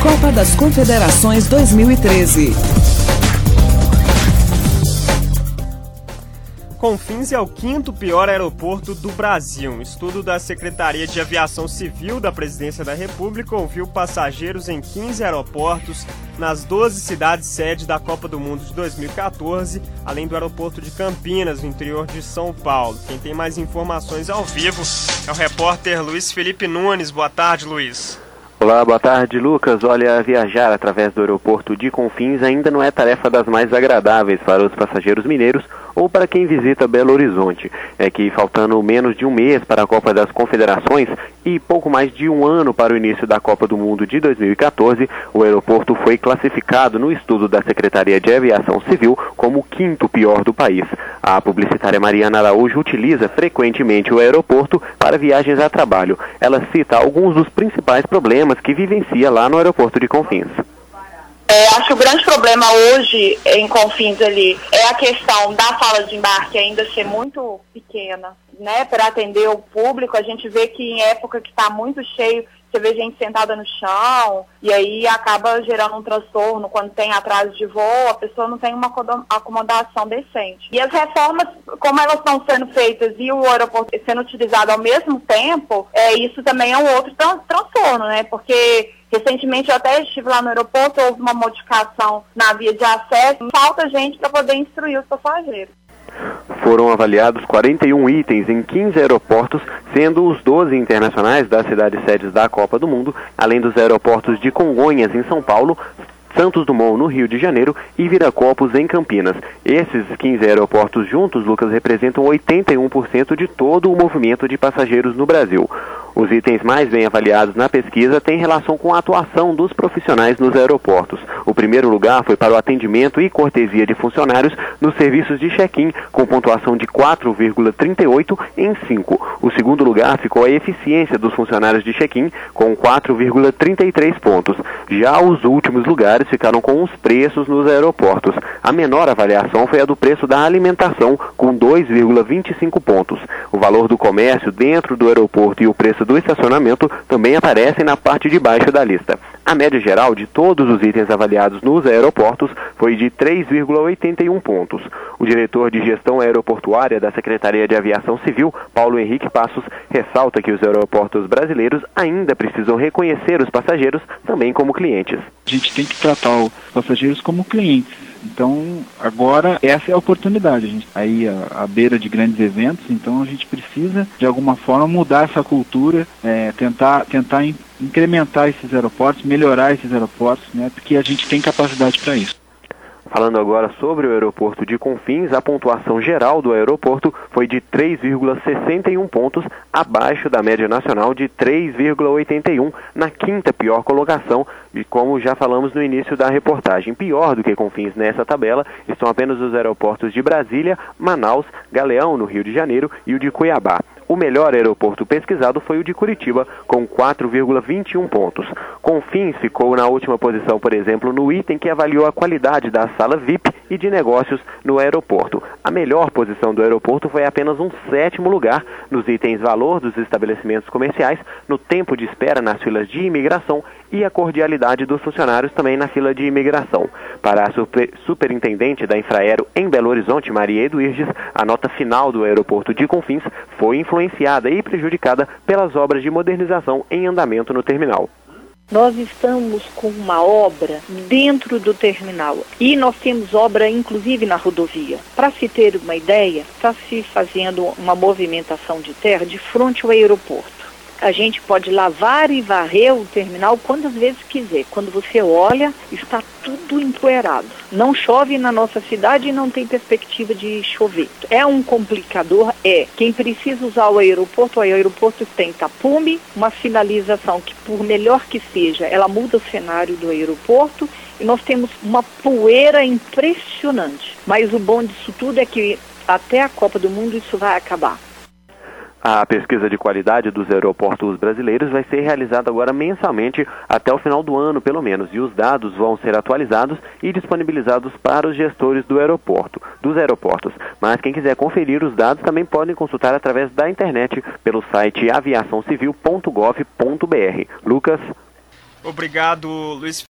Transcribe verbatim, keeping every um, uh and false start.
Copa das Confederações dois mil e treze. Confins é o quinto pior aeroporto do Brasil. Um estudo da Secretaria de Aviação Civil da Presidência da República ouviu passageiros em quinze aeroportos nas doze cidades sede da Copa do Mundo de dois mil e quatorze, além do aeroporto de Campinas, no interior de São Paulo. Quem tem mais informações ao vivo é o repórter Luiz Felipe Nunes. Boa tarde, Luiz. Olá, boa tarde, Lucas. Olha, viajar através do aeroporto de Confins ainda não é tarefa das mais agradáveis para os passageiros mineiros ou para quem visita Belo Horizonte. É que, faltando menos de um mês para a Copa das Confederações e pouco mais de um ano para o início da Copa do Mundo de dois mil e quatorze, o aeroporto foi classificado no estudo da Secretaria de Aviação Civil como o quinto pior do país. A publicitária Mariana Araújo utiliza frequentemente o aeroporto para viagens a trabalho. Ela cita alguns dos principais problemas que vivencia lá no aeroporto de Confins. É, acho que o grande problema hoje em Confins ali é a questão da sala de embarque ainda ser muito pequena, né, para atender o público. A gente vê que em época que está muito cheio, você vê gente sentada no chão, e aí acaba gerando um transtorno quando tem atraso de voo, a pessoa não tem uma acomodação decente. E as reformas, como elas estão sendo feitas e o aeroporto sendo utilizado ao mesmo tempo, é, isso também é um outro tran- transtorno, né? Porque recentemente eu até estive lá no aeroporto, houve uma modificação na via de acesso, falta gente para poder instruir os passageiros. Foram avaliados quarenta e um itens em quinze aeroportos, sendo os doze internacionais das cidades sedes da Copa do Mundo, além dos aeroportos de Congonhas, em São Paulo, Santos Dumont, no Rio de Janeiro, e Viracopos, em Campinas. Esses quinze aeroportos juntos, Lucas, representam oitenta e um por cento de todo o movimento de passageiros no Brasil. Os itens mais bem avaliados na pesquisa têm relação com a atuação dos profissionais nos aeroportos. O primeiro lugar foi para o atendimento e cortesia de funcionários nos serviços de check-in, com pontuação de quatro vírgula trinta e oito em cinco. O segundo lugar ficou a eficiência dos funcionários de check-in, com quatro vírgula trinta e três pontos. Já os últimos lugares ficaram com os preços nos aeroportos. A menor avaliação foi a do preço da alimentação, com dois vírgula vinte e cinco pontos. O valor do comércio dentro do aeroporto e o preço do estacionamento também aparecem na parte de baixo da lista. A média geral de todos os itens avaliados nos aeroportos foi de três vírgula oitenta e um pontos. O diretor de gestão aeroportuária da Secretaria de Aviação Civil, Paulo Henrique Passos, ressalta que os aeroportos brasileiros ainda precisam reconhecer os passageiros também como clientes. A gente tem que tratar os passageiros como clientes. Então, agora, essa é a oportunidade. A gente está aí à, à beira de grandes eventos, então a gente precisa, de alguma forma, mudar essa cultura, é, tentar, tentar in, incrementar esses aeroportos, melhorar esses aeroportos, né, porque a gente tem capacidade para isso. Falando agora sobre o aeroporto de Confins, a pontuação geral do aeroporto foi de três vírgula sessenta e um pontos, abaixo da média nacional de três vírgula oitenta e um, na quinta pior colocação, e como já falamos no início da reportagem. Pior do que Confins nessa tabela estão apenas os aeroportos de Brasília, Manaus, Galeão, no Rio de Janeiro, e o de Cuiabá. O melhor aeroporto pesquisado foi o de Curitiba, com quatro vírgula vinte e um pontos. Confins ficou na última posição, por exemplo, no item que avaliou a qualidade da sala V I P e de negócios no aeroporto. A melhor posição do aeroporto foi apenas um sétimo lugar nos itens valor dos estabelecimentos comerciais, no tempo de espera nas filas de imigração e a cordialidade dos funcionários também na fila de imigração. Para a super, superintendente da Infraero em Belo Horizonte, Maria Eduirges, a nota final do aeroporto de Confins foi influenciada e prejudicada pelas obras de modernização em andamento no terminal. Nós estamos com uma obra dentro do terminal e nós temos obra inclusive na rodovia. Para se ter uma ideia, está se fazendo uma movimentação de terra de frente ao aeroporto. A gente pode lavar e varrer o terminal quantas vezes quiser. Quando você olha, está tudo empoeirado. Não chove na nossa cidade e não tem perspectiva de chover. É um complicador, é. Quem precisa usar o aeroporto, o aeroporto tem tapume, uma sinalização que, por melhor que seja, ela muda o cenário do aeroporto e nós temos uma poeira impressionante. Mas o bom disso tudo é que até a Copa do Mundo isso vai acabar. A pesquisa de qualidade dos aeroportos brasileiros vai ser realizada agora mensalmente até o final do ano, pelo menos, e os dados vão ser atualizados e disponibilizados para os gestores do aeroporto, dos aeroportos. Mas quem quiser conferir os dados também podem consultar através da internet pelo site aviação civil ponto gov ponto br. Lucas? Obrigado, Luiz